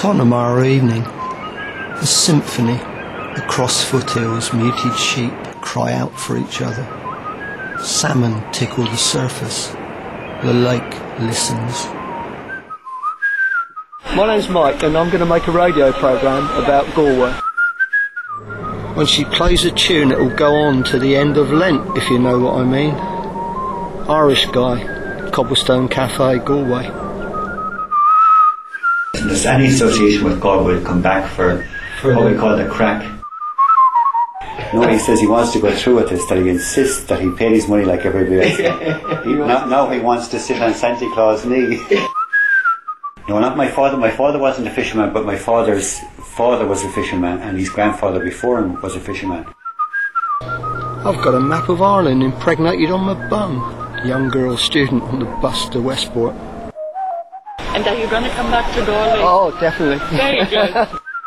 Connemara evening, a symphony. Across foothills, muted sheep cry out for each other. Salmon tickle the surface. The lake listens. My name's Mike, and I'm going to make a radio programme about Galway. When she plays a tune, it will go on to the end of Lent, if you know what I mean. Irish guy, Cobblestone Cafe, Galway. If there's any association with Galway, will come back for what we call the crack. No, he says he wants to go through with this, that he insists that he paid his money like everybody else. Now he wants to sit on Santa Claus' knee. No, not my father. My father wasn't a fisherman, but my father's father was a fisherman, and his grandfather before him was a fisherman. I've got a map of Ireland impregnated on my bum. Young girl student on the bus to Westport. And are you going to come back to Galway? Oh, definitely. Very good.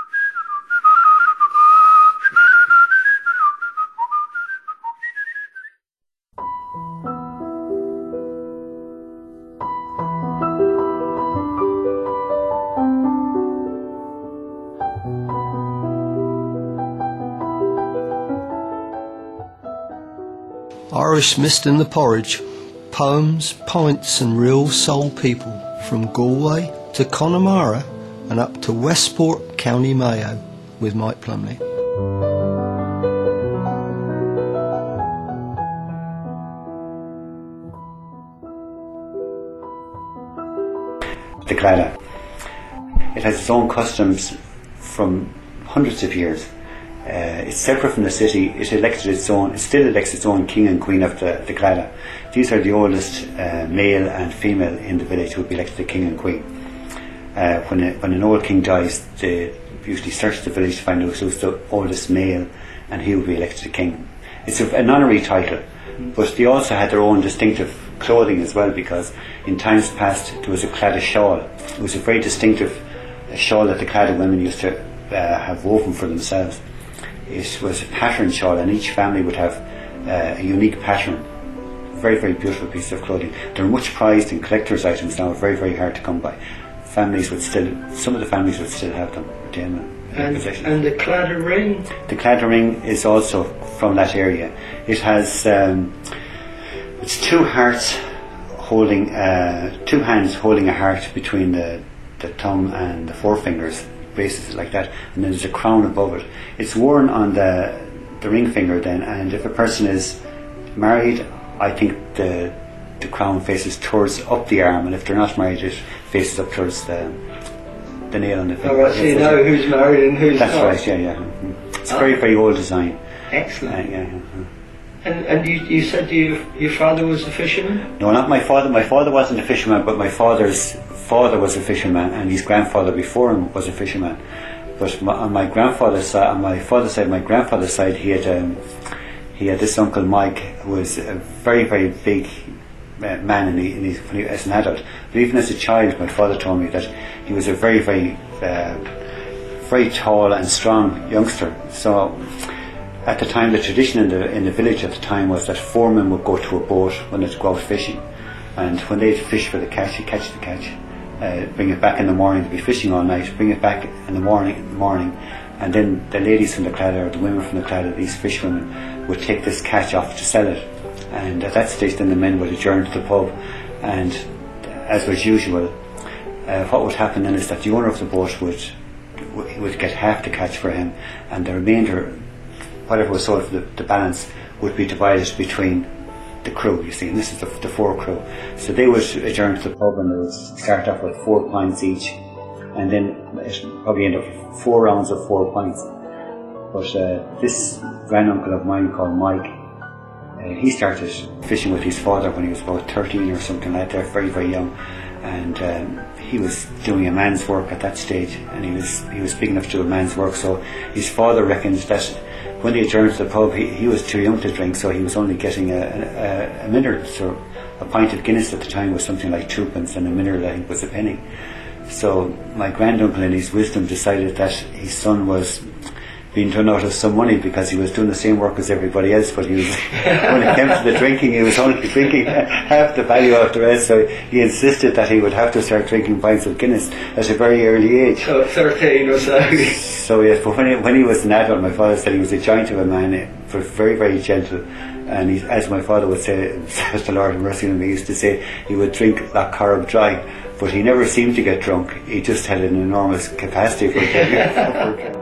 Irish mist in the porridge. Poems, pints and real soul people from Galway to Connemara and up to Westport, County Mayo with Mike Plumley. The Claddagh. It has its own customs from hundreds of years. It's separate from the city. It still elects its own king and queen of the Claddagh. These are the oldest male and female in the village who will be elected the king and queen. When an old king dies, they usually search the village to find out who's the oldest male, and he will be elected the king. It's an honorary title, but they also had their own distinctive clothing as well, because in times past there was a Claddagh shawl. It was a very distinctive shawl that the Claddagh women used to have woven for themselves. It was a patterned shawl, and each family would have a unique pattern. Very, very beautiful piece of clothing. They're much prized in collector's items now, very, very hard to come by. Some of the families would still have them in possession. And the Claddagh ring? The Claddagh ring is also from that area. It has it's two hands holding a heart between the thumb and the forefingers, bases like that, and then there's a crown above it. It's worn on the ring finger then, and if a person is married, I think the crown faces towards up the arm, and if they're not married, it faces up towards the nail on the finger. Oh, right, so you know who's married and who's not. That's right, yeah. It's a very, very old design. Excellent. Yeah. And you said your father was a fisherman? No, not my father. My father wasn't a fisherman, but my father's father was a fisherman, and his grandfather before him was a fisherman. But on my grandfather's side, on my father's side, my grandfather's side, he had this uncle Mike, who was a very, very big man as an adult. But even as a child, my father told me that he was a very, very, very tall and strong youngster. So at the time, the tradition in the village at the time was that foremen would go to a boat when they'd go out fishing, and when they'd fish for the catch, he'd catch the catch, bring it back in the morning. They'd be fishing all night, bring it back in the morning, and then the ladies from the Claddagh, or the women from the Claddagh, these fishwomen, would take this catch off to sell it. And at that stage, then the men would adjourn to the pub, and as was usual, what would happen then is that the owner of the boat would get half the catch for him, and the remainder, whatever was sold for the balance, would be divided between the crew, you see, and this is the four crew. So they would adjourn to the pub, and they would start off with 4 pints each, and then it probably end up 4 rounds of 4 pints. But this granduncle of mine called Mike, he started fishing with his father when he was about 13 or something like that, very, very young, and he was doing a man's work at that stage, and he was big enough to do a man's work. So his father reckoned that when they adjourned to the pub, he was too young to drink, so he was only getting a mineral. So a pint of Guinness at the time was something like 2p, and a mineral, I think, was a penny. So my granduncle, in his wisdom, decided that his son was being done out of some money because he was doing the same work as everybody else, but he was, when it came to the drinking, he was only drinking half the value of the rest, so he insisted that he would have to start drinking pints of Guinness at a very early age. So 13 or so. So yes, but when he was an adult, my father said he was a giant of a man, but very, very gentle. And he, as my father would say, the Lord have mercy on him, he used to say he would drink Loch Corrib dry, but he never seemed to get drunk. He just had an enormous capacity for drinking.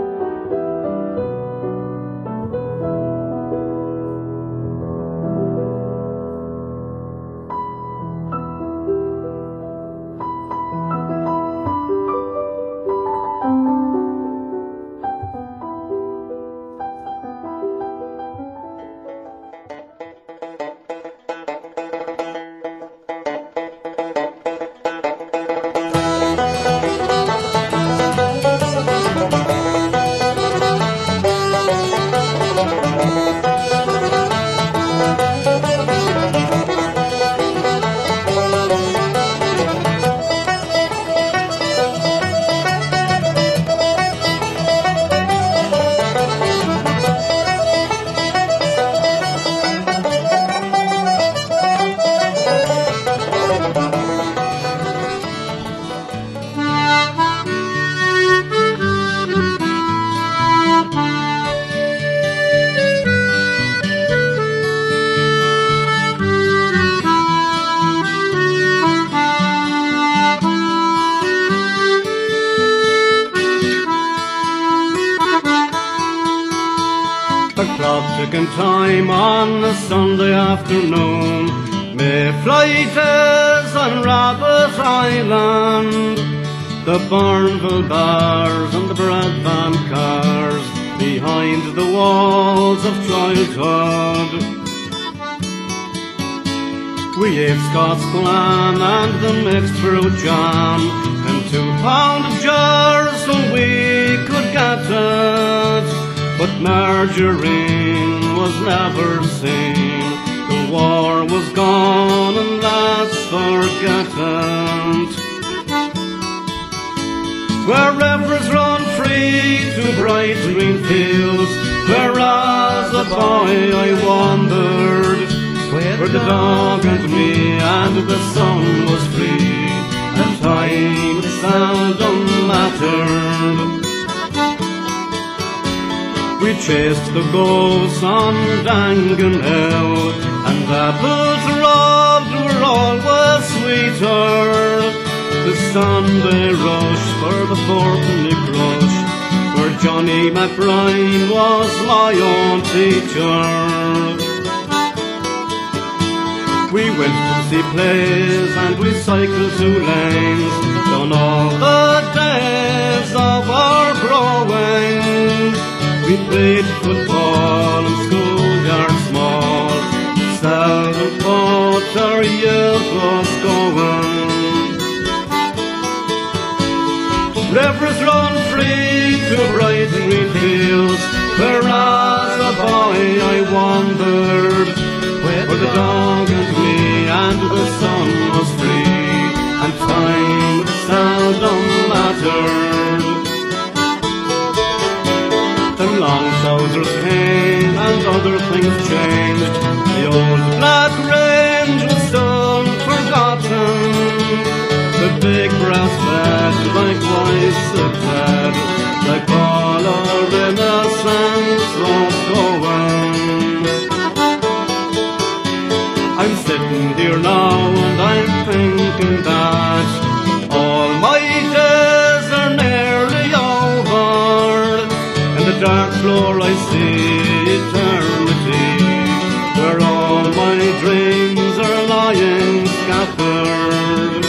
The clock ticking time on a Sunday afternoon. Mayflight is on Rabbit Island. The Barnville bars and the Bradvan cars behind the walls of childhood. We ate Scots glam and the mixed fruit jam in 2-pound jars when we could get it. But margarine was never seen. The war was gone and let's forget it. Where rivers run free to bright green fields, where as a boy I wandered, where the dog and me and the sun was free, and time seldom mattered. We chased the ghosts on Dangan Hill, and apples robbed were always sweeter. The Sunday rush for the fourpenny crush, where Johnny McBride was my own teacher. We went to see plays and we cycled 2 lanes, done all the days of our growing. We played football in schoolyard small, seldom thought our youth was going. Rivers run free to bright green fields, where as a boy I wandered, where the dog and me and the sun was free, and time seldom mattered. The long trousers came and other things changed. The old black range was soon forgotten. The big brass bed likewise it had, like all our innocence was going. I'm sitting here now and I'm thinking that all my days are nearly over. In the dark floor I see eternity, where all my dreams are lying scattered.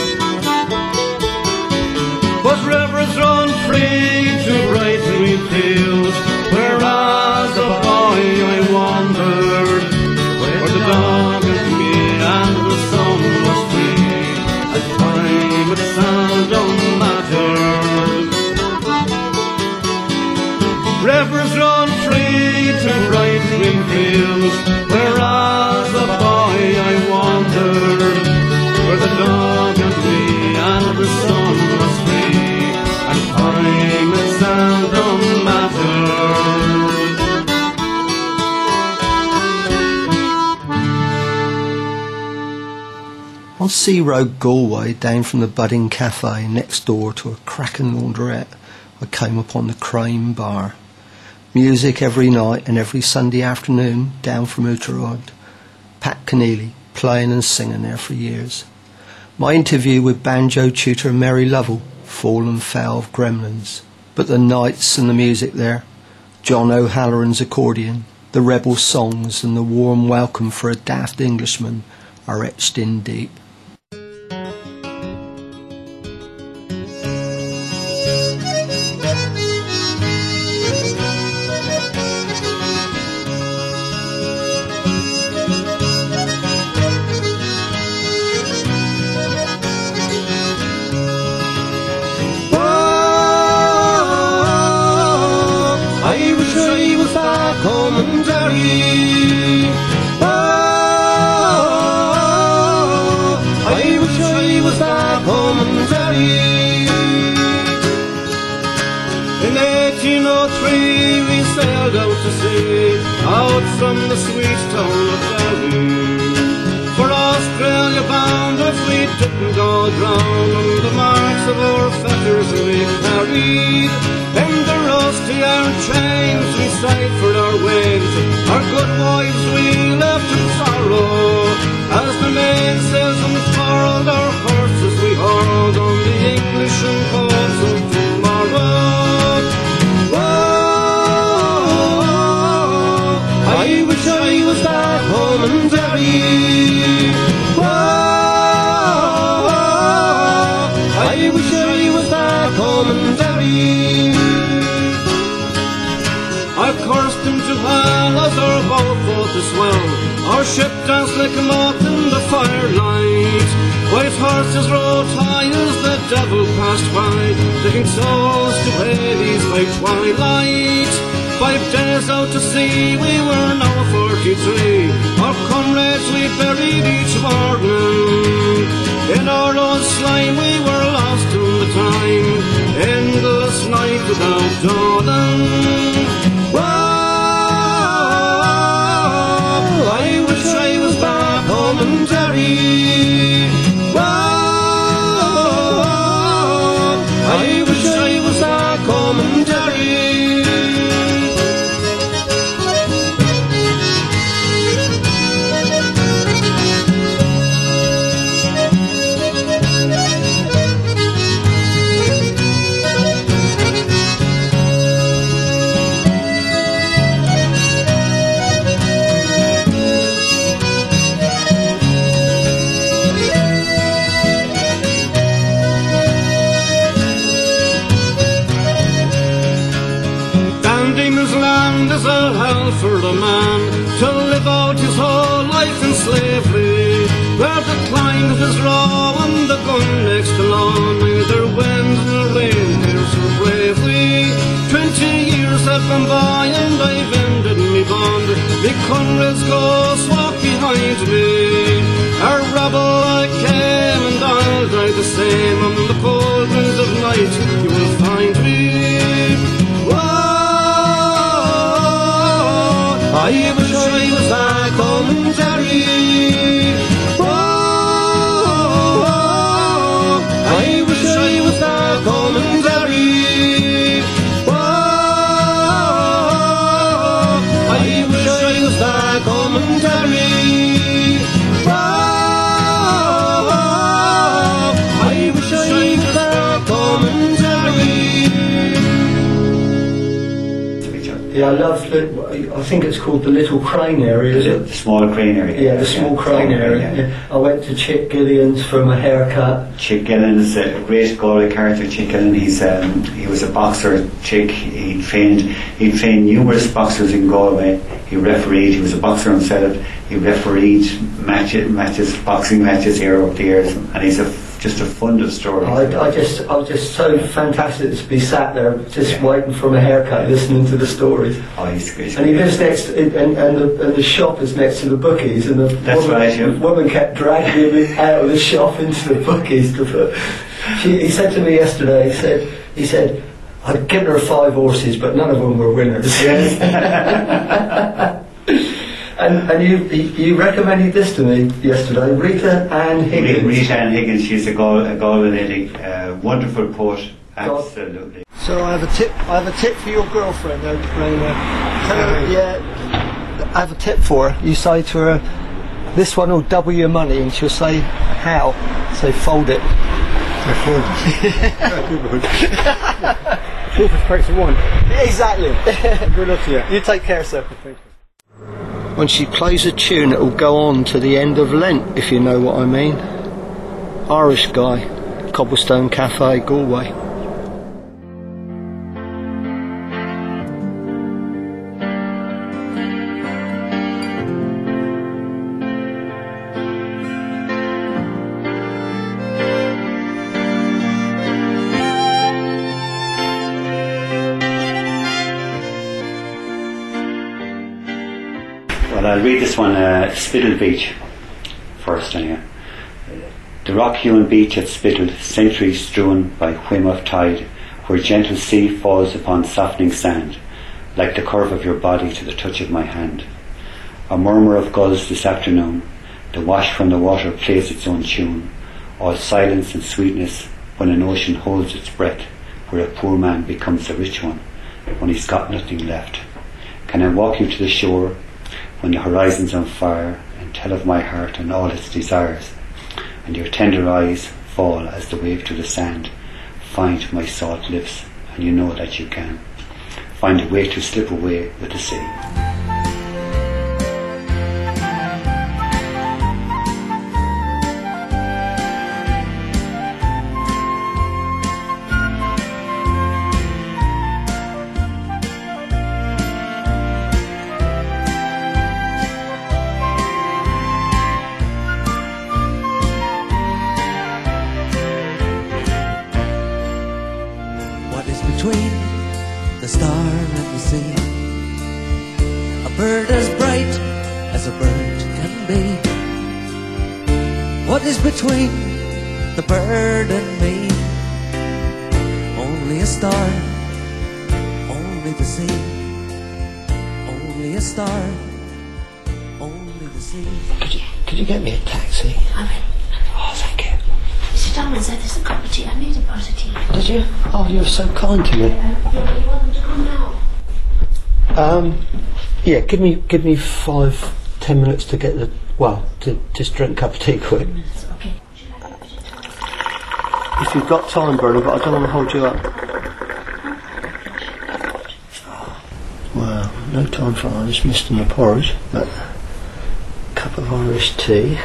But rivers run free to bright green fields, where as a boy I wandered, where the dog and me and the sun was free, and time it seldom mattered. Rivers run free to On Sea Road, Galway, down from the budding cafe next door to a cracking laundrette, I came upon the Crane Bar. Music every night and every Sunday afternoon down from Oughterard. Pat Keneally playing and singing there for years. My interview with banjo tutor Mary Lovell, fallen foul of Gremlins. But the nights and the music there, John O'Halloran's accordion, the rebel songs and the warm welcome for a daft Englishman are etched in deep. In 1803 we sailed out to sea, out from the sweet town of Derry. For Australia bound if we didn't all drown, and the marks of our fetters we carried. In the rusty iron chains we ciphered our ways, our good wives we left in sorrow. As the mainsails unfurled, our horses we hauled on the English and coasts of tomorrow. I wish I was back home in Derry. I wish I was back home in Derry. I cursed him to hell as our boat fought to swell. Our ship danced like a moth in the firelight. White horses rode high as the devil passed by, taking souls to Hades by twilight. 5 days out to sea, we were now 43. Our comrades we buried each morning. In our own slime we were lost in the time, endless night without dawning. Whoa, I wish I was back home in Derry. Whoa, I wish I was back home in Derry. Is a hell for a man to live out his whole life in slavery, where the climate is raw and the gun next to law, neither wind nor rain here so bravely. 20 years have gone by and I've ended me bond. Me comrades ghosts walk behind me. A rebel I came and I'll die the same. On the cold winds of night you will find me. I wish I was back home in Derry. Whoa, I wish I was back home in Derry. Whoa, I wish I was back home in Derry. Whoa, I wish I was back home in Derry. Yeah, I love I think it's called the Little Crane area, is it? The small crane area. Yeah, the small crane area. Yeah. I went to Chick Gillian's for my haircut. Chick Gillian is a great Galway character. Chick Gillian, he was a boxer. Chick, he trained numerous boxers in Galway. He refereed. He was a boxer himself. He refereed matches, boxing matches here over the years, and he's just a fund of stories. I was just so fantastic to be sat there just waiting for my haircut, listening to the stories. Oh, he's great. And he lives next, and the shop is next to the bookies, and the woman kept dragging him out of the shop into the bookies. He said to me yesterday, he said, I'd given her 5 horses, but none of them were winners. Yes. And you recommended this to me yesterday, Rita Ann Higgins. Rita Ann Higgins, she's a Galway lady, wonderful poet, absolutely. So I have a tip for your girlfriend, Raina. Tell her, yeah, I have a tip for her. You say to her, this one will double your money, and she'll say, how? So fold it. Cheapest price of one. Exactly. Good luck to you. You take care, sir. When she plays a tune, it will go on to the end of Lent, if you know what I mean. Irish guy, Cobblestone Cafe, Galway. Well, I'll read this one, Spittle Beach, first anyway. The rock-hewn beach at Spittle, centuries strewn by whim of tide, where gentle sea falls upon softening sand, like the curve of your body to the touch of my hand. A murmur of gulls this afternoon, the wash from the water plays its own tune, all silence and sweetness when an ocean holds its breath, where a poor man becomes a rich one, when he's got nothing left. Can I walk you to the shore, when the horizon's on fire, and tell of my heart and all its desires, and your tender eyes fall as the wave to the sand, find my salt lips, and you know that you can find a way to slip away with the sea. Between the star and the sea, a bird as bright as a bird can be. What is between the bird and me? Only a star, only the sea. Only a star, only the sea. Could you get me a taxi? I will. Oh, thank you. Sit down and say there's a cup of tea. I need a pot of tea. Did you? Oh, you were so kind to me. You want them to come now? Yeah, give me 5-10 minutes to get to just drink a cup of tea quick. Okay. If you've got time, Bernie, but I don't want to hold you up. Well, no time for Irish mist and the porridge, but a cup of Irish tea.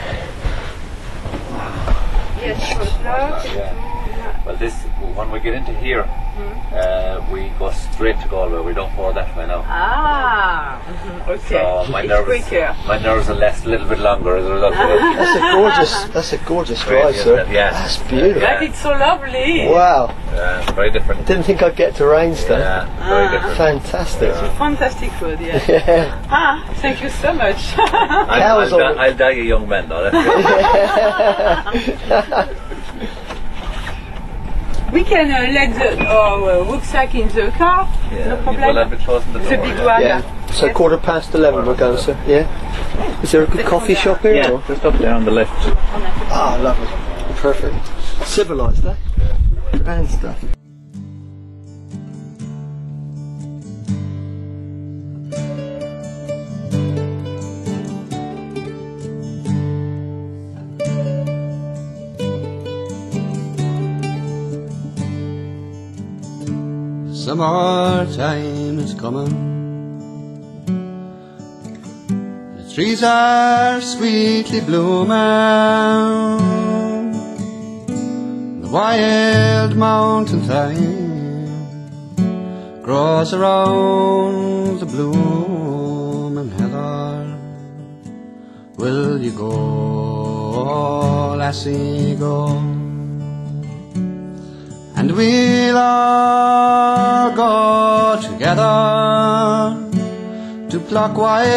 Well, this, when we get into here, we go straight to Galway. We don't go that way now. Okay. So my nerves are less, a little bit longer as a result of it. That's a gorgeous drive, sir. Yeah. That's beautiful. But it's so lovely. Wow. Yeah, very different. Didn't think I'd get to Rainstone. Yeah, very different. Fantastic. Fantastic food, yeah. Yeah. Thank you so much. I'll die a young man now. We can let our rucksack in the car, no problem. Well, I'll be closing the door. The big one. Yeah. So 11:15 we're going, sir. Yeah. Is there a good coffee shop here? Yeah, or? just up there on the left. Ah, lovely. Perfect. Civilised, eh? Grand stuff. Summertime is coming. The trees are sweetly blooming. The wild mountain thyme grows around the blooming heather. Will you go, lassie, go? And we'll all go together to pluck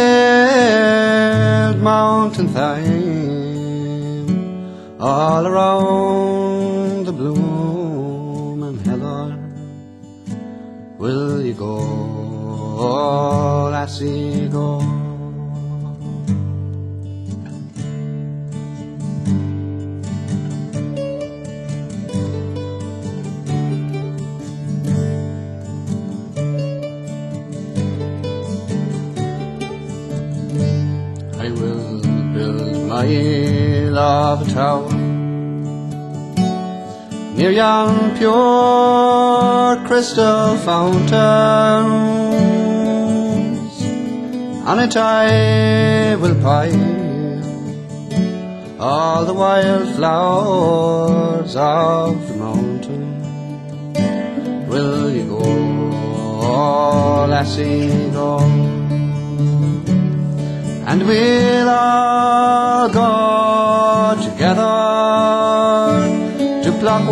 wild mountain thyme all around the blooming heather. Will you go, lassie, go? Isle of a tower, near yon pure crystal fountains. On it I will pile all the wild flowers of the mountain. Will you go, lassie, go? And we'll all go together to pluck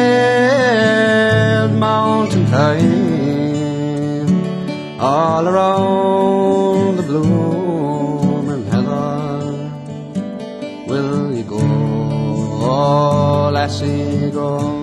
wild mountain thyme all around the blooming heather. Will you go, lassie, go?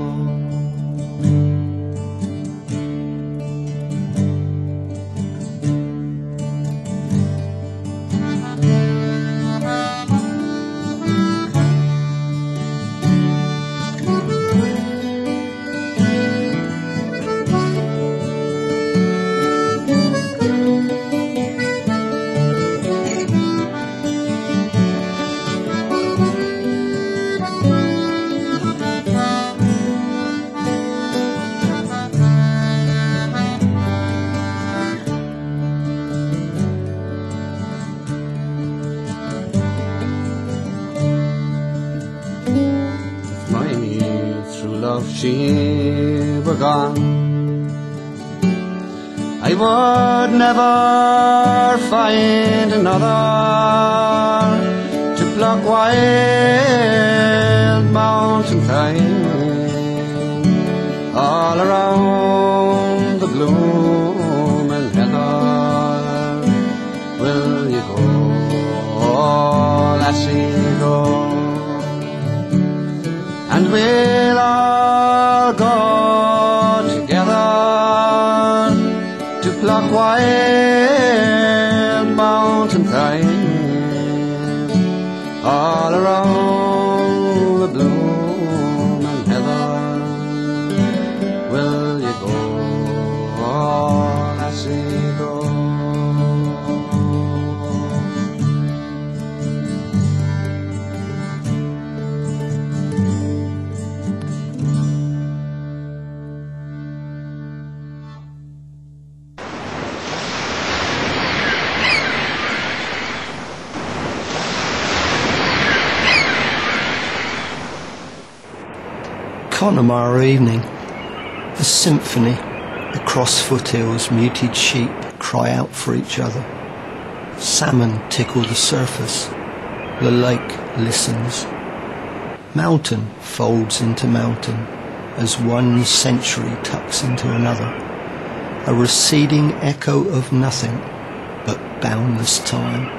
She were gone, I would never find another to pluck wild mountain thyme all around the blooming heather. Will you go, lassie, go? And we'll all go together to pluck wild mountain thyme all around the blooming heather. Will you go, lassie, go? Connemara evening, a symphony. Across foothills, muted sheep cry out for each other. Salmon tickle the surface. The lake listens. Mountain folds into mountain as one century tucks into another. A receding echo of nothing but boundless time.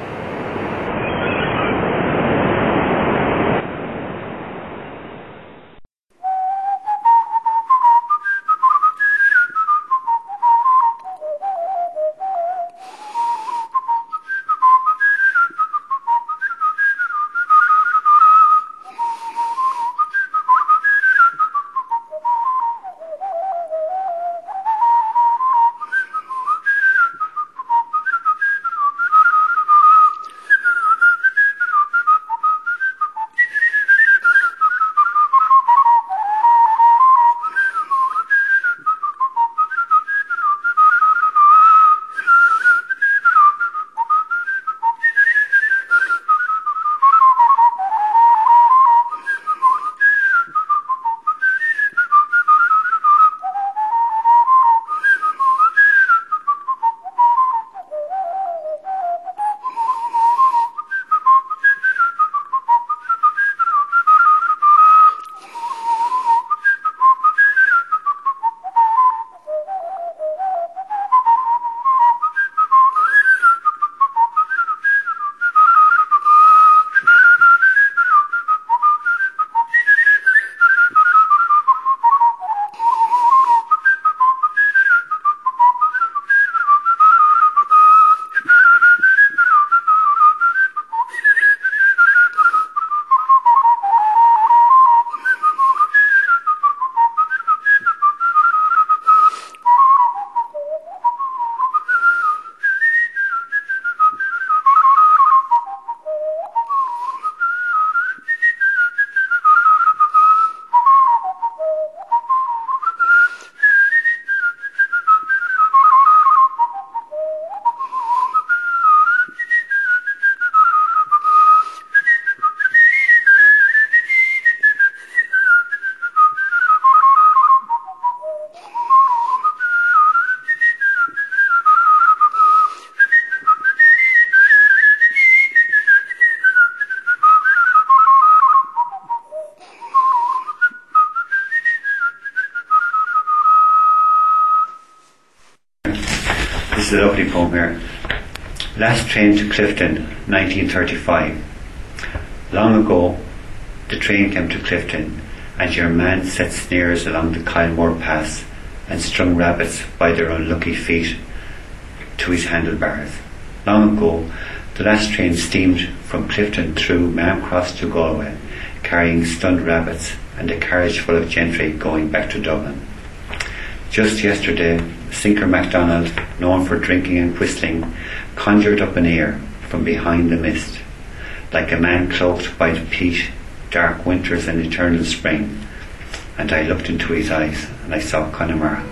is a lovely poem here. Last train to Clifton, 1935. Long ago, the train came to Clifton, and your man set snares along the Kylemore Pass and strung rabbits by their unlucky feet to his handlebars. Long ago, the last train steamed from Clifton through Mahon to Galway, carrying stunned rabbits and a carriage full of gentry going back to Dublin. Just yesterday, Sinker MacDonald, known for drinking and whistling, conjured up an ear from behind the mist, like a man cloaked by the peat, dark winters and eternal spring, and I looked into his eyes and I saw Connemara.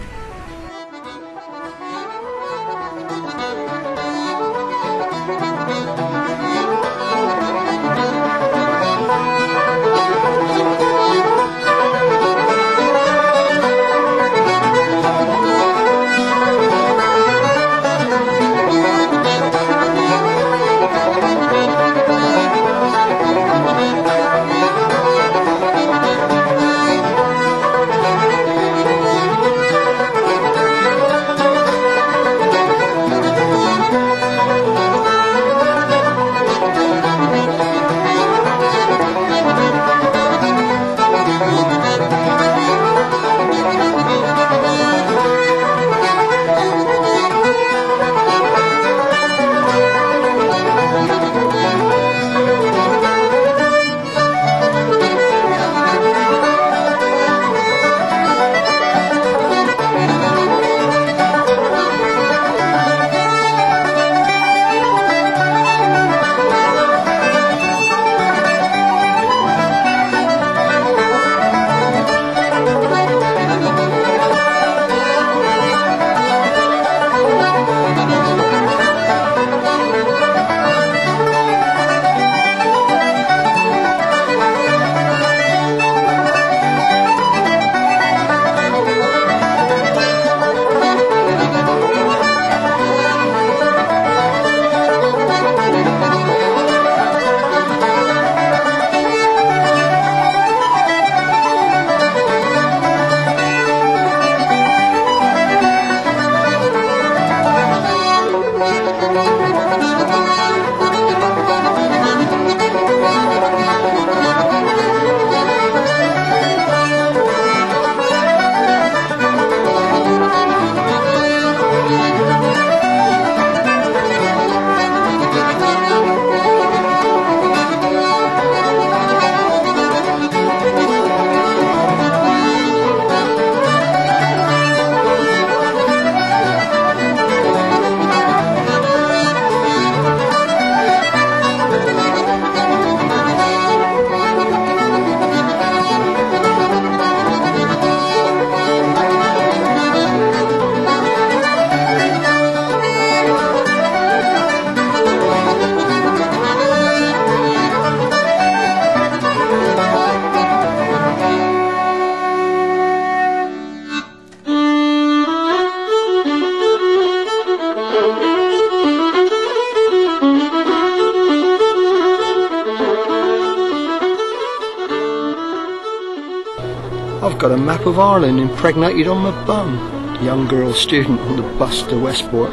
I've got a map of Ireland impregnated on my bum. Young girl student on the bus to Westport.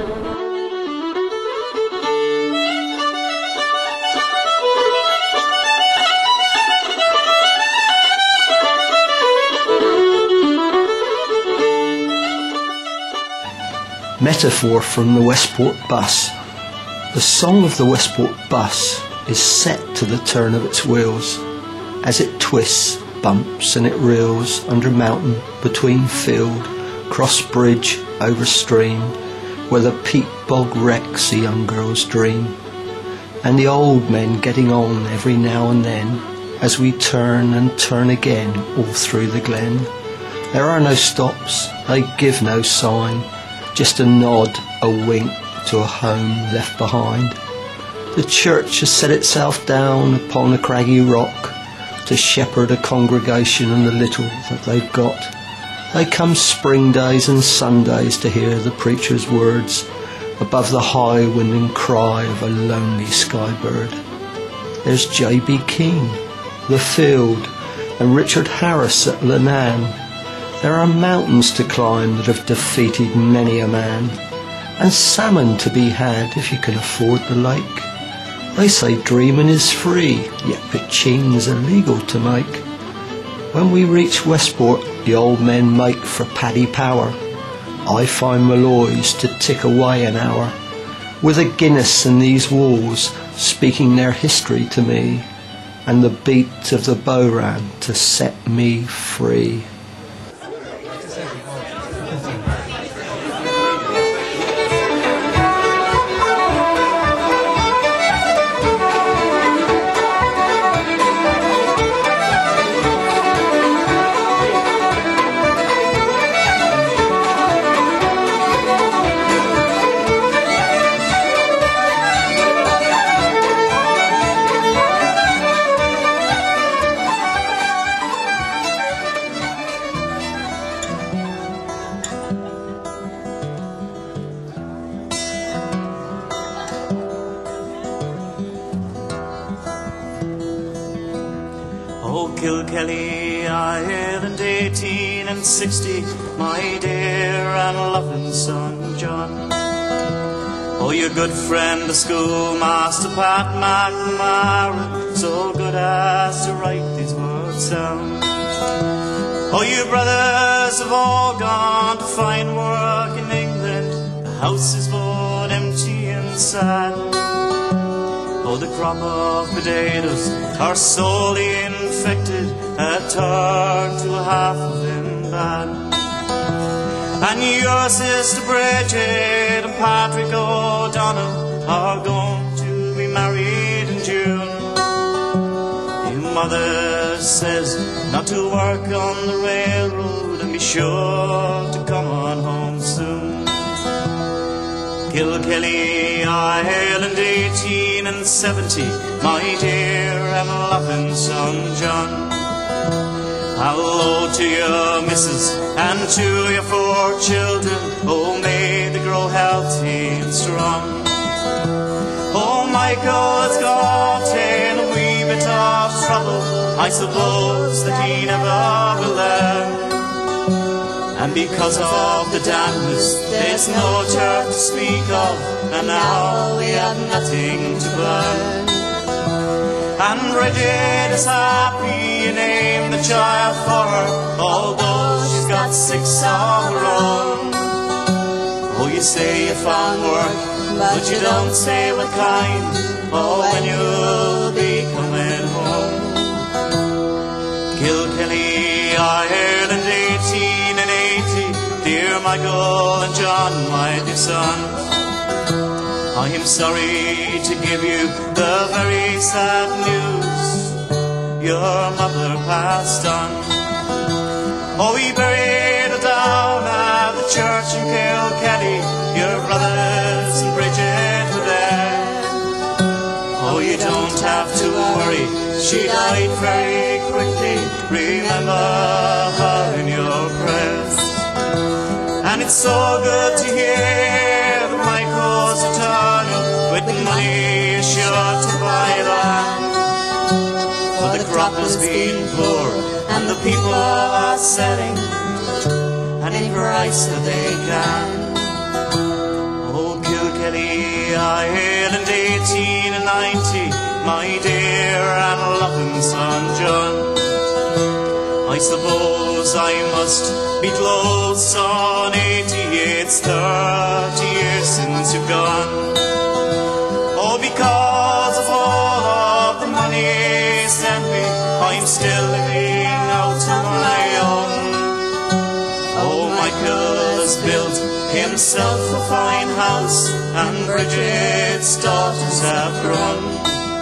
Metaphor from the Westport bus. The song of the Westport bus is set to the turn of its wheels as it twists, bumps and it reels under mountain, between field, cross bridge, over stream, where the peat bog wrecks a young girl's dream, and the old men getting on every now and then as we turn and turn again all through the glen. There are no stops, they give no sign, just a nod, a wink to a home left behind. The church has set itself down upon a craggy rock to shepherd a congregation and the little that they've got. They come spring days and Sundays to hear the preacher's words above the high winding cry of a lonely sky bird. There's J.B. Keane, The Field, and Richard Harris at Lenan. There are mountains to climb that have defeated many a man, and salmon to be had if you can afford the lake. They say dreaming is free, yet poutines are legal to make. When we reach Westport, the old men make for Paddy Power. I find Malloy's to tick away an hour, with a Guinness in these walls, speaking their history to me, and the beat of the Boran to set me free. Oh, Kilkelly, Ireland, 1860, my dear and loving son John. Oh, your good friend, the schoolmaster Pat McNamara, so good as to write these words down. Oh, you brothers have all gone to find work in England, the house is both empty and sad. Oh, the crop of potatoes are sorely infected, a turn to half of them bad. And your sister Bridget and Patrick O'Donnell are going to be married in June. Your mother says not to work on the railroad and be sure to come on home soon. Kilkelly, Ireland, 1870, my dear and loving son John. Hello to your missus and to your 4 children, oh may they grow healthy and strong. Oh, Michael's got in a wee bit of trouble, I suppose that he never will learn. And because of the dampness, there's no church to speak of, and now we have nothing to burn. And Bridget is happy, you name the child for her, although she's got 6 of her own. Oh, you say you found work, but you don't say what kind, or when you'll be coming home. Kilkelly, Ireland, 1880, dear Michael and John, my dear sons, I am sorry to give you the very sad news, your mother passed on. Oh, we buried her down at the church in Kilkelly, your brothers and Bridget were there. Oh, you don't have to worry, she died very quickly, remember her in your prayers. And it's so good to hear that Michael's eternal, with the money sure to buy land. For the crop has been poor, and the people are selling any price that they can. Oh, Kilkelly, Ireland, 1890, my dear and loving son John. I suppose I must be close on 80, it's 30 years since you've gone. Oh, because of all of the money sent me, I'm still living out on my own. Oh, Michael has built himself a fine house, and Bridget's daughters have grown.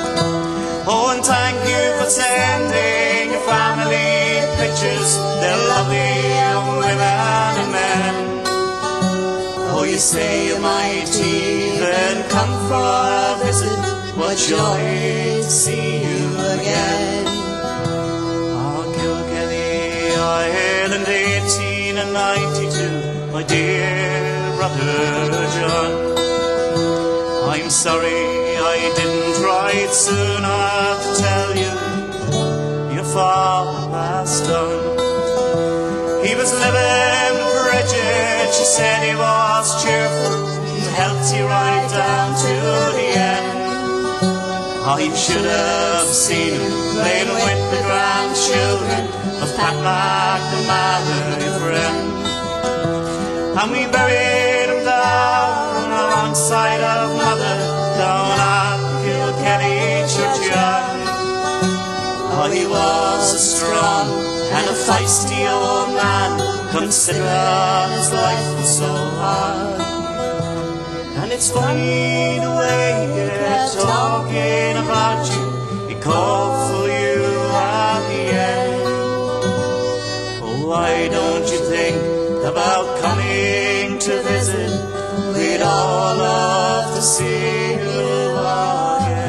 Oh, and thank you for sending your family pictures, they're lovely young women and men. Oh, you say you might even come for a visit, what joy to see you again. Oh, Kilkelly, Ireland, 1892, my dear brother John. I'm sorry I didn't write sooner to tell you your father passed on. He was living Bridget, she said he was cheerful, helped you right down to the end. Oh, you should have seen him playing with the grandchildren of Pat Mac, the Mallory friend. And we buried him down alongside of Mother, down at Kilkenny churchyard. Oh, he was a strong and a feisty old man, considering his life was so hard. And it's funny the way he kept talking about you, he called for you at the end. Oh, why don't you think about coming to visit? We'd all love to see you again.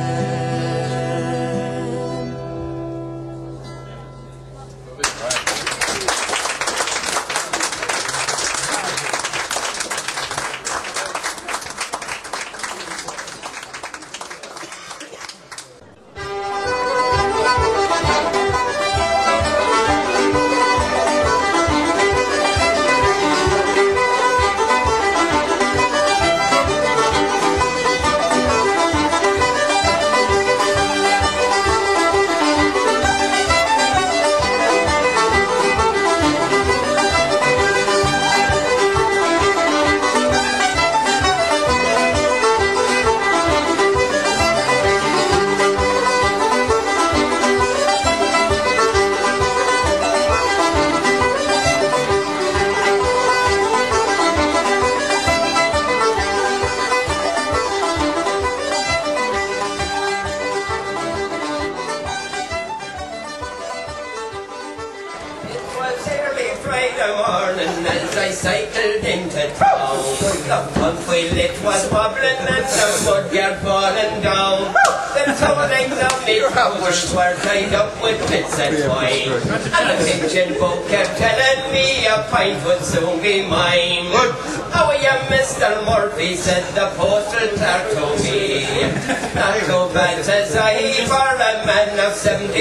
Cycled into town. The pump wheel it was wobbling and the mudguard falling down. The towelings of me trousers were tied up with bits of twine, and the pigeon boat kept telling me a pint would soon be mine. How are you, Mr. Murphy? Said the postal clerk to me. Not too bad, says I, for a man of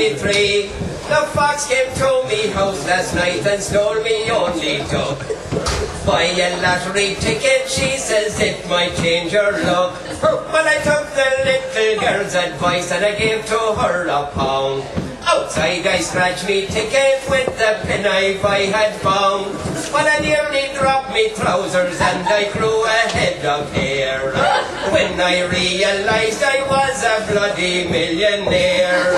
73. The fox came to me house last night and stole me only duck. Buy a lottery ticket, she says it might change your luck. But I took the little girl's advice and I gave to her £1. Outside I scratched me ticket with the penknife I had found. But I nearly dropped me trousers and I grew a head of hair when I realised I was a bloody millionaire.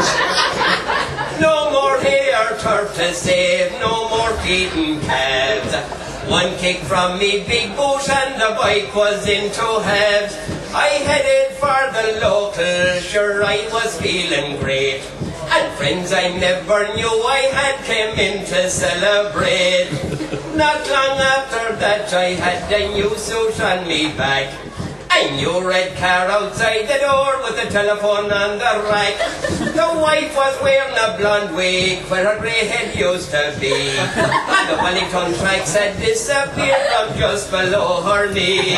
No more hair turf to save, no more feeding calves. One kick from me big boot and the bike was into halves. I headed for the local, sure I was feeling great. And friends I never knew I had came in to celebrate. Not long after that I had a new suit on me back. A new red car outside the door with the telephone on the rack. The wife was wearing a blonde wig where her grey head used to be. And the Wellington tracks had disappeared from just below her knee.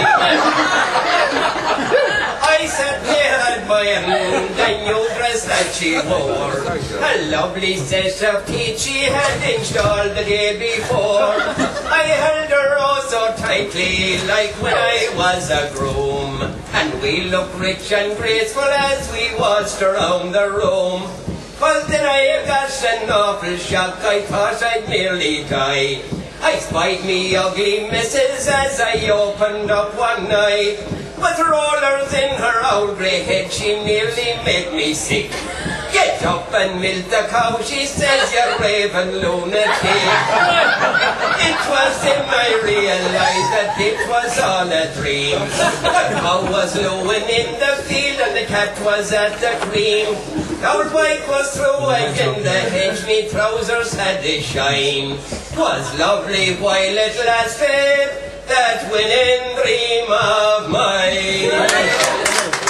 I sat there admiring the new dress that she wore. A lovely set of teeth she had installed the day before. I held her oh so tightly like when I was a groom. And we looked rich and graceful as we waltzed around the room. Well then I got an awful shock, I thought I'd nearly die. I spied me ugly missus as I opened up one eye. With rollers in her old grey head, she nearly made me sick. Get up and milk the cow, she says, you raving lunatic. It was then I realised that it was all a dream. The cow was lowing in the field and the cat was at the cream. Our bike was through again, the hedge, me trousers had a shine. 'Twas lovely while it lasted, that winning dream of mine.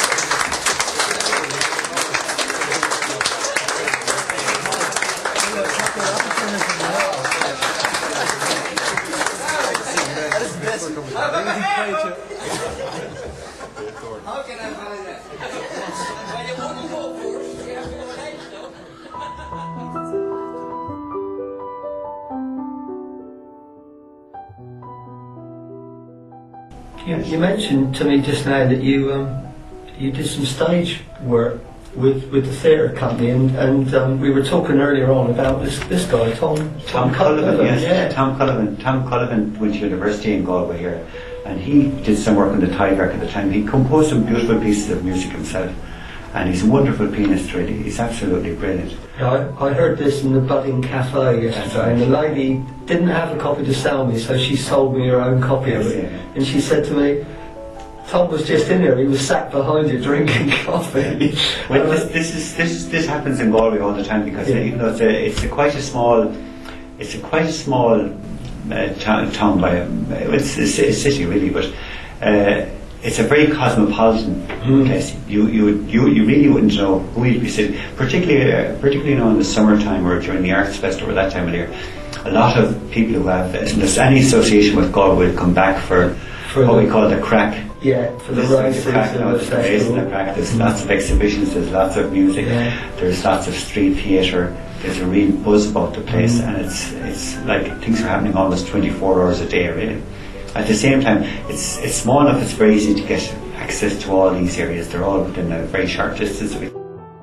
How can I find that? Well, you wouldn't go first. You have to go next, though. You mentioned to me just now that you did some stage work with the theatre company, and we were talking earlier on about this guy, Tom Cullivan. Yes, yeah. Tom Cullivan. Tom Cullivan went to university in Galway here, and he did some work on the Tygark at the time. He composed some beautiful pieces of music himself, and he's a wonderful pianist. Really, he's absolutely brilliant. I heard this in the Budding Cafe yesterday, and the lady didn't have a copy to sell me, so she sold me her own copy of it. Yeah. And she said to me, Tom was just in there, he was sat behind you drinking coffee. Well, this happens in Galway all the time, because even though it's quite a small town it's a city really, but it's a very cosmopolitan place. You really wouldn't know who you'd be sitting, particularly in the summertime or during the Arts Festival or that time of the year. A lot of people who have any association with Galway will come back for what we call the crack. Yeah, for the races and the crack. There's lots of exhibitions, there's lots of music, there's lots of street theatre. There's a real buzz about the place, and it's like things are happening almost 24 hours a day, really. At the same time, it's small enough, it's very easy to get access to all these areas. They're all within a very short distance of each.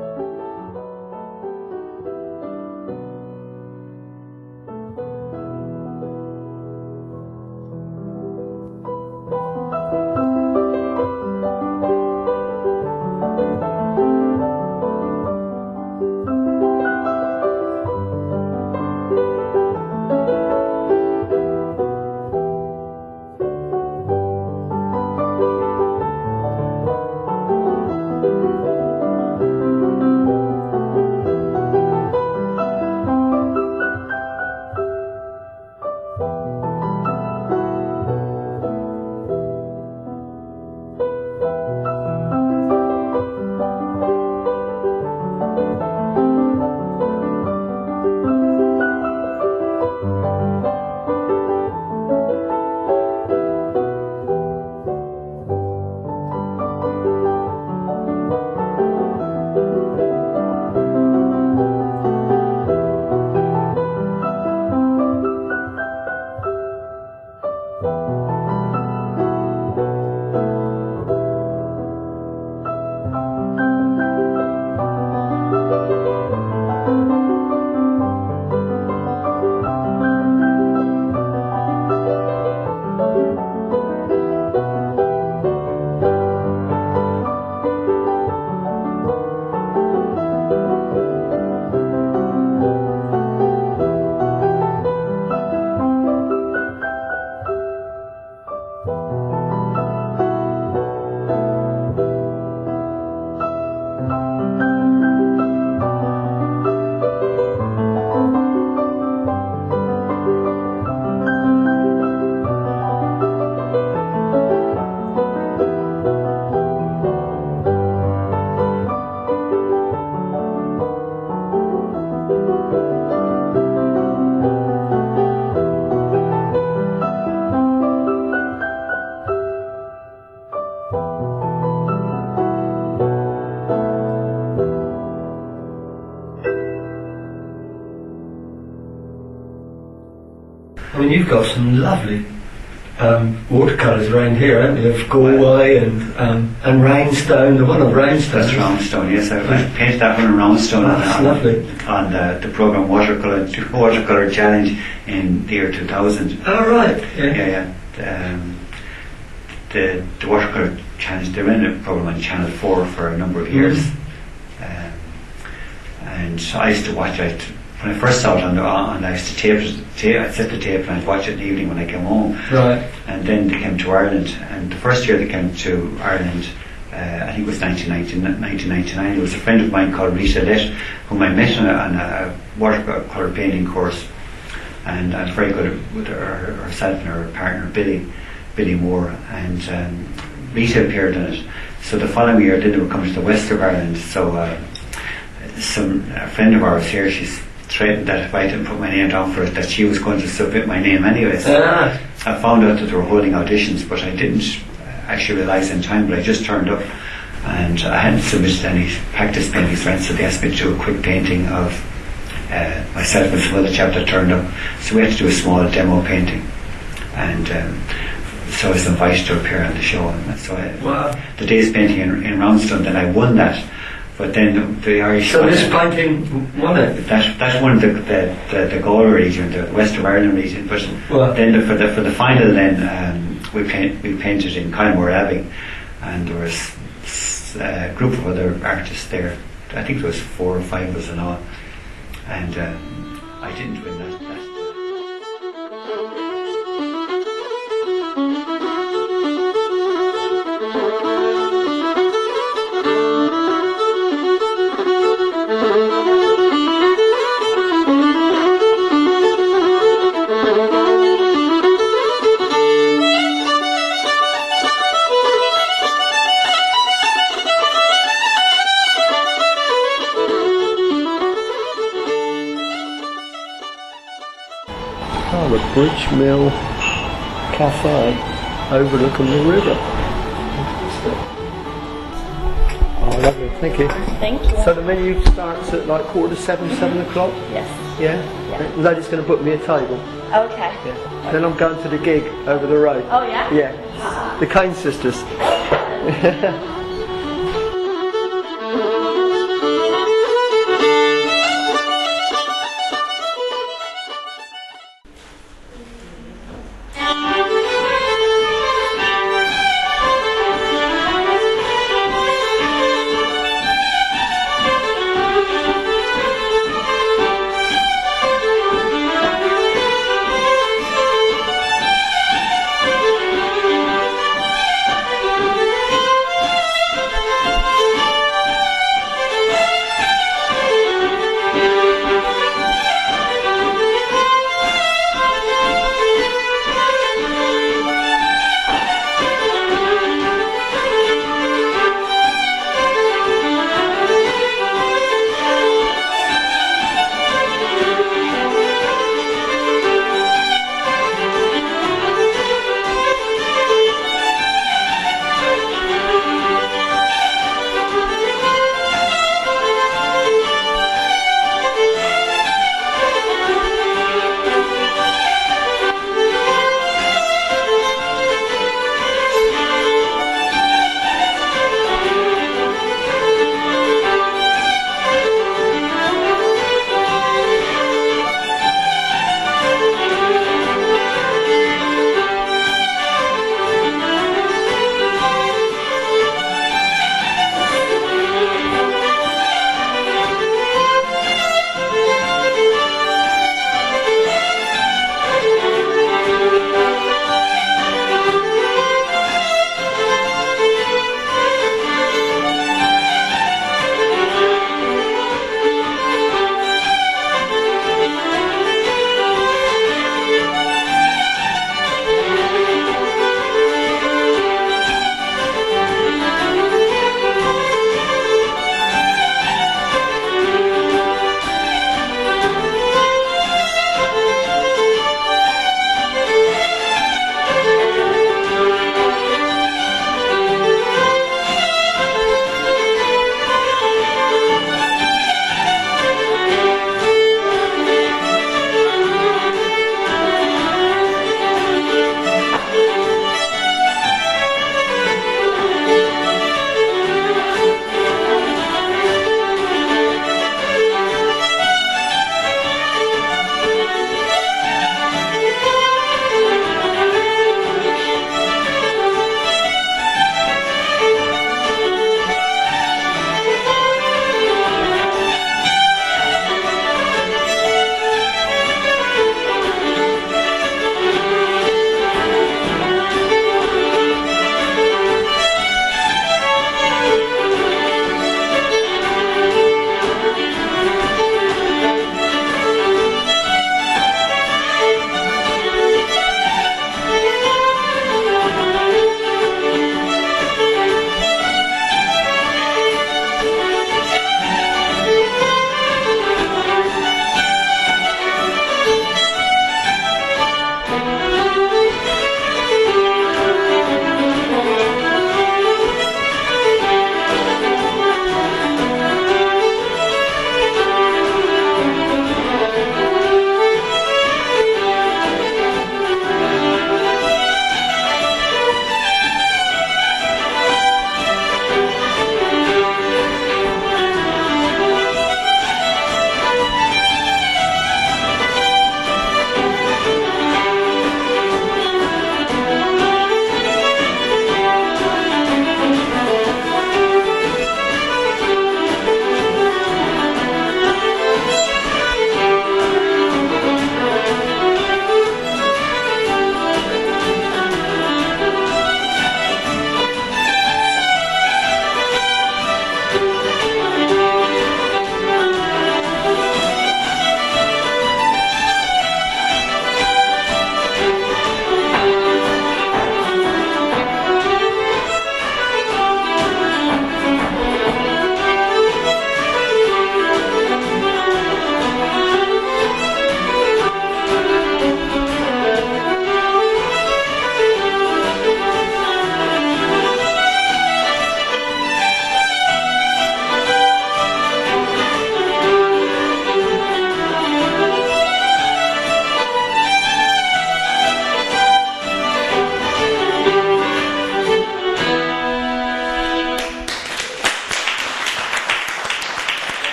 I mean, you've got some lovely watercolours around here, haven't you? Of Galway and Rainstone, the one of Rainstone. That's Roundstone, yes. I painted that one in Roundstone on the programme Watercolour Challenge in the year 2000. Oh, right. Yeah. The Watercolour Challenge, they ran a programme on Channel 4 for a number of years. And I used to watch it. When I first saw it I used to tape, I'd set the tape and I'd watch it in the evening when I came home. Right. And then they came to Ireland, and the first year they came to Ireland, I think it was 1999, there was a friend of mine called Rita Lett, whom I met on a watercolour painting course, and I was very good with herself and her partner Billy Moore, and Rita appeared in it. So the following year they were coming to the west of Ireland, so a friend of ours here, she's threatened that if I didn't put my name down for it, that she was going to submit my name anyway. So I found out that they were holding auditions, but I didn't actually realise in time, but I just turned up and I hadn't submitted any practice paintings for it, so they asked me to do a quick painting of myself and some other chap that turned up. So we had to do a small demo painting, and so I was invited to appear on the show. And so the day's painting in Roundstone, then I won that. But then the Irish... So this painting won it? That won the Galway region, the West of Ireland region. But then for the final, then we painted in Kylemore Abbey, and there was a group of other artists there. I think there was 4 or 5 of us in all, and I didn't win that. Oh, the Bridge Mill Cafe overlooking the river. Oh, lovely, thank you. Thank you. So the menu starts at like 7:45, 7 o'clock? Yes. Yeah? The lady's going to book me a table. Okay. Yeah. Then I'm going to the gig over the road. Oh, yeah? Yeah. The Kane Sisters.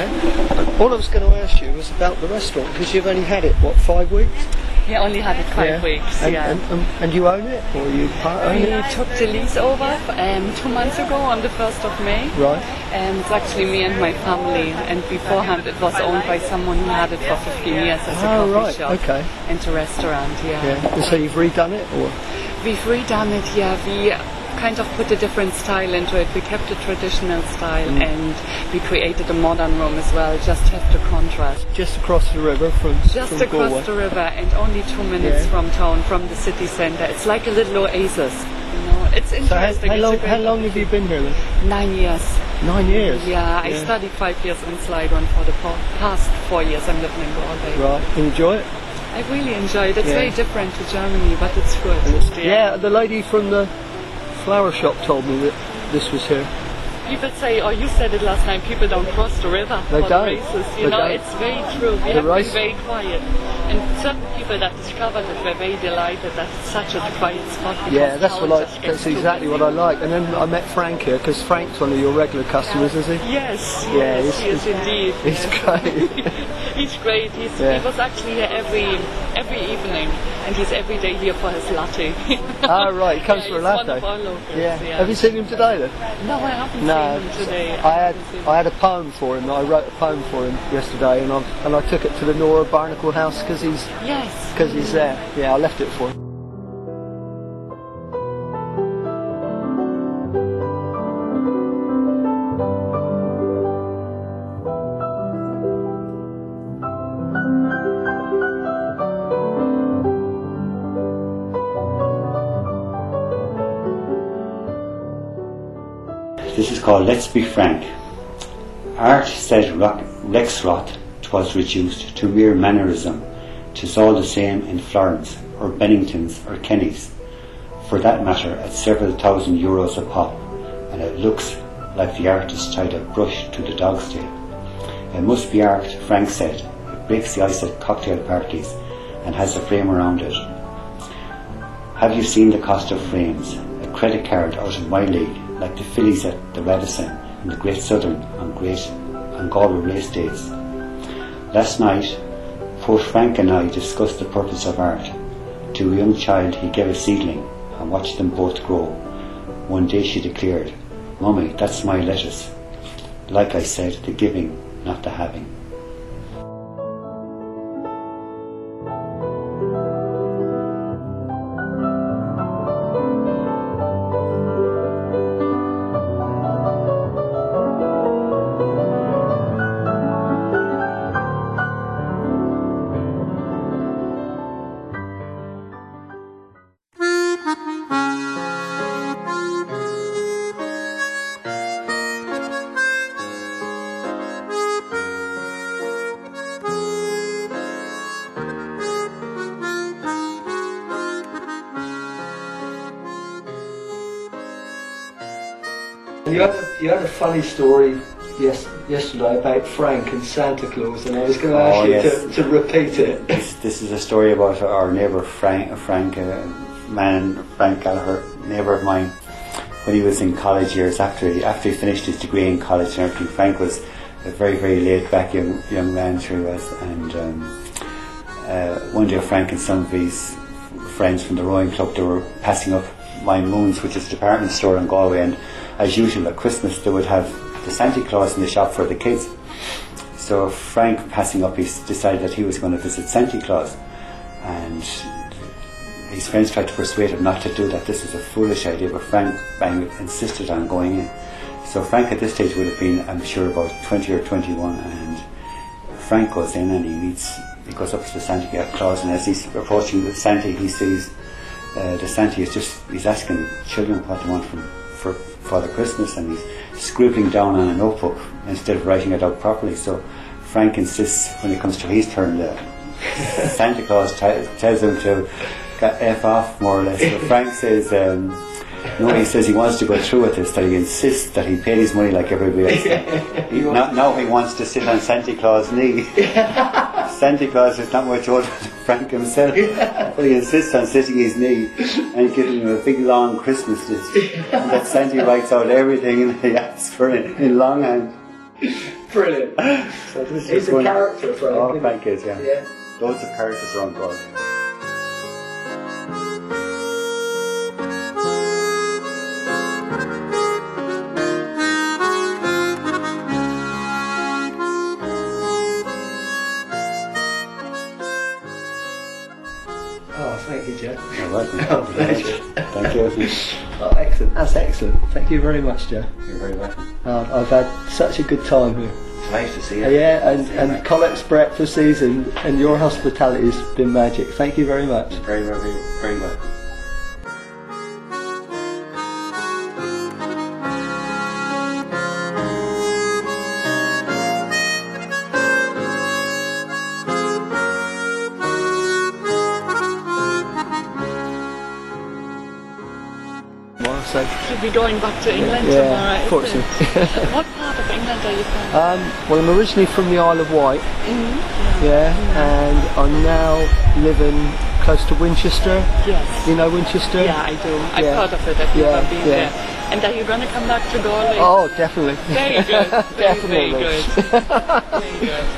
Okay. All I was going to ask you was about the restaurant, because you've only had it, what, 5 weeks? We only had it 5 weeks, And you own it, or you part own We it? took the lease over 2 months ago on the 1st of May. Right. And it's actually me and my family, and beforehand it was owned by someone who had it for 15 years as a coffee shop and a restaurant, And so you've redone it, or? We've redone it, we kind of put a different style into it. We kept the traditional style and we created a modern room as well, just have the contrast. Just across the river from Just across Galway. the river and only 2 minutes from town, from the city centre. It's like a little oasis, you know. It's interesting. So how long have you been here then? 9 years. 9 years? Yeah, I studied 5 years in Slidon. For the past 4 years I'm living in Galway. Right, enjoy it? I really enjoy it. It's very different to Germany, but it's good. The lady from the flower shop told me that this was here. People say, or you said it last night, people don't cross the river They for don't. the races. They You know, don't. it's very true. We have been very quiet. And certain people that discovered it were very delighted that it's such a quiet spot. Yeah, that's exactly what I like. And then I met Frank here, because Frank's one of your regular customers, is he? Yes, he is indeed. He's great. He's great. He was actually here every evening, and he's every day here for his latte. Oh, right, he comes for a latte. One of our locals, Have you seen him today then? No, I haven't seen him today. I had a poem for him. I wrote a poem for him yesterday, and I took it to the Nora Barnacle House because he's there. Yeah, I left it for him. This is called Let's Be Frank. Art, said Rexroth, 'twas reduced to mere mannerism. 'Tis all the same in Florence, or Bennington's, or Kenny's, for that matter at several thousand euros a pop, and it looks like the artist tied a brush to the dog's tail. It must be art, Frank said. It breaks the ice at cocktail parties and has a frame around it. Have you seen the cost of frames? A credit card out of my league, like the fillies at the Radisson and the Great Southern on Galway race days. Last night, poor Frank and I discussed the purpose of art. To a young child he gave a seedling and watched them both grow. One day she declared, "Mummy, that's my lettuce." Like I said, the giving, not the having. You had a funny story yesterday about Frank and Santa Claus, and I was going to ask you to repeat it. This is a story about our neighbour Frank Gallagher, neighbour of mine, when he was in college years after he finished his degree in college and everything. Frank was a very, very laid back young man, sure he was, and one day Frank and some of his friends from the rowing club, they were passing up My Moons, which is a department store in Galway, and as usual at Christmas they would have the Santa Claus in the shop for the kids. So Frank, passing up, he decided that he was going to visit Santa Claus, and his friends tried to persuade him not to do that. This was a foolish idea, but Frank insisted on going in. So Frank at this stage would have been, I'm sure, about 20 or 21, and Frank goes in and he goes up to the Santa Claus, and as he's approaching the Santa, he sees the Santa he's asking children what they want for Father Christmas, and he's scribbling down on a notebook instead of writing it out properly. So Frank insists, when it comes to his turn, Santa Claus tells him to F off, more or less. So Frank says, no, he says he wants to go through with this, that he insists that he paid his money like everybody else. Now he wants to sit on Santa Claus' knee. Santa Claus is not much older than Frank himself, but he insists on sitting his knee and giving him a big long Christmas list. And that Santa writes out everything he asks for in longhand. Brilliant. So this He's is a character, Frank. Oh, Frank is, yeah. Yeah. Loads of characters around God. Oh, thank you, Joe. You're welcome. Oh, pleasure. Thank you. Oh, excellent. That's excellent. Thank you very much, Joe. You're very welcome. I've had such a good time here. It's nice to see you. Yeah, and Collett's breakfasts and your hospitality has been magic. Thank you very much. Very, very, very welcome. So You'll be going back to England tomorrow. Unfortunately. What part of England are you from? Well, I'm originally from the Isle of Wight. And I'm now living close to Winchester. Yes. You know Winchester? Yeah, I do. I've heard of it. I've never been there. And are you going to come back to Galway? Oh, definitely. Very good. Definitely. Very good. Very good.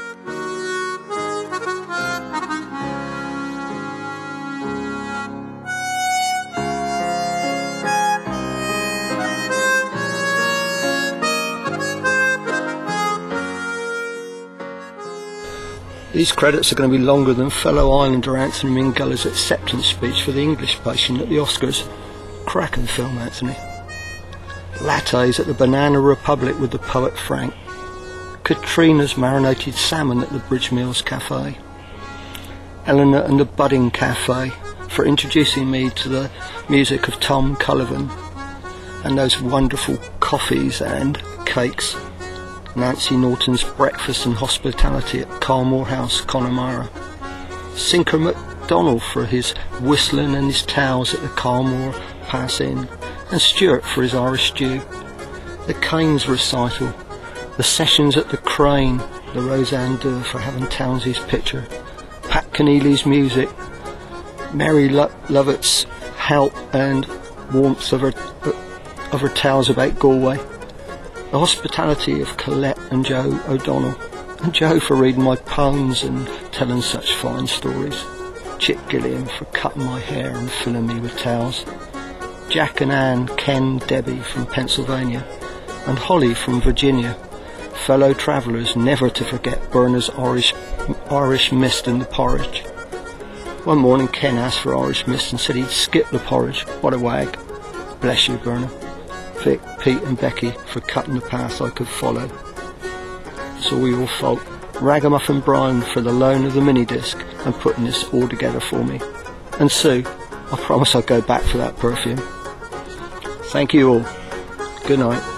These credits are going to be longer than fellow Islander Anthony Minghell's acceptance speech for the English patient at the Oscars. Cracking film, Anthony. Lattes at the Banana Republic with the poet Frank. Katrina's marinated salmon at the Bridge Mills Cafe. Eleanor and the Budding Cafe for introducing me to the music of Tom Cullivan. And those wonderful coffees and cakes. Nancy Norton's breakfast and hospitality at Carmore House, Connemara. Sinker MacDonald for his whistling and his towels at the Carmore Pass Inn, and Stuart for his Irish stew. The Keynes recital, the sessions at the Crane, the Roseanne Durr for having Townsley's picture, Pat Keneally's music, Mary Lovett's help and warmth of her tales about Galway. The hospitality of Colette and Joe O'Donnell, and Joe for reading my poems and telling such fine stories, Chip Gilliam for cutting my hair and filling me with towels, Jack and Anne, Ken, Debbie from Pennsylvania, and Holly from Virginia, fellow travellers never to forget Berna's Irish mist and the porridge. One morning Ken asked for Irish mist and said he'd skip the porridge. What a wag. Bless you, Berna. Vic, Pete and Becky for cutting the path I could follow. It's all your fault. Ragamuffin Brian for the loan of the mini-disc and putting this all together for me. And Sue, I promise I'll go back for that perfume. Thank you all. Good night.